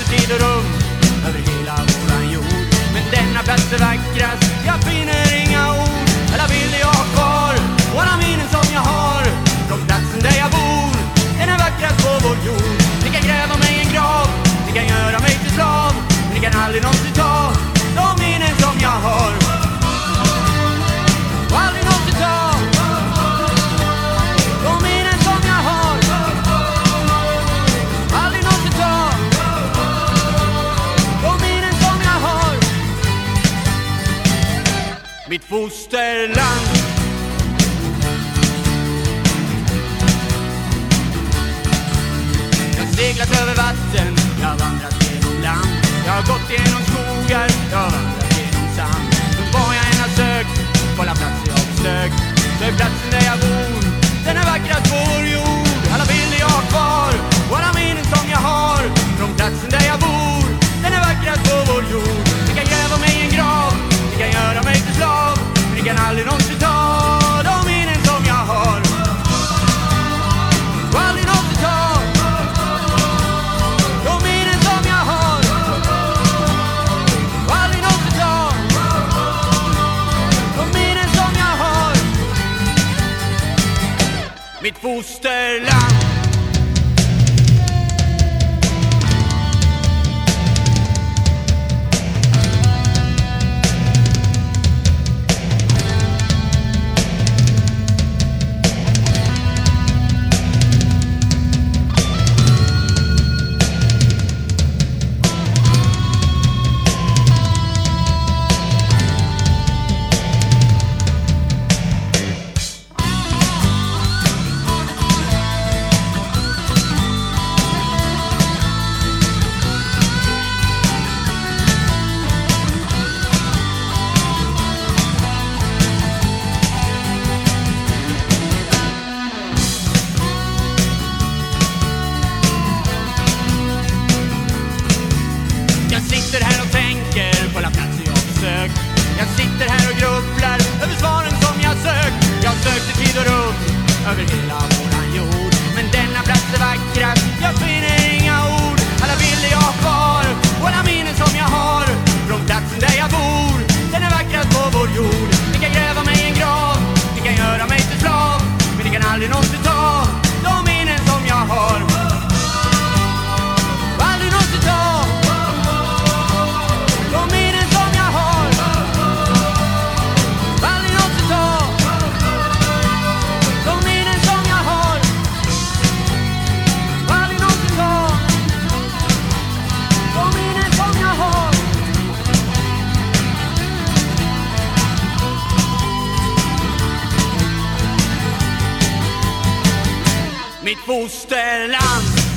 sökte tid och rum över hela våran jord. Men denna plats är vackrast, jag finner inga ord. Alla bilder jag har kvar och alla minnen som jag har från platsen där jag bor. Den är vackrast på vår jord. Ni kan gräva mig en grav, ni kan göra mig till slav, men ni kan aldrig någonsin ta de minnen som jag har. Och aldrig någonsin ta de minnen som jag har. Aldrig någonsin ta de minnen som jag har. Mitt fosterland. Jag har seglat över vatten, jag har vandrat genom land. Jag har gått genom skogar, jag har vandrat genom sand. Men var jag än har sökt, på alla platser jag har besökt, så är platsen där jag bor, den är vackrast på vår jord. Alla bilder jag har kvar och alla minnen som jag har från platsen där jag bor, den är vackrast på vår jord. Ni kan gräva mig en grav, ni kan göra mig till slav, men ni kan aldrig någonsin ta de minnen som jag har. Och aldrig någonsin ta de minnen som jag har. Och aldrig någonsin ta de minnen som jag har. Mitt fosterland. Jag sitter här och tänker på alla platser jag har besökt. Jag sitter här och grubblar över svaren som jag sökt. Jag sökte tid och rum över hela våran jord, men denna plats är vackrast, jag finner inga ord. Alla bilder jag har kvar och alla minnen som jag har från platsen där jag bor, den är vackrast på vår jord. Ni kan gräva mig en grav, ni kan göra mig till slav, men ni kan aldrig någonsin ta de minnen som jag har. Och aldrig någonsin ta de minnen som jag har. Aldrig någonsin ta de minnen som jag har. Aldrig någonsin ta de minnen som jag har. Mitt fosterland.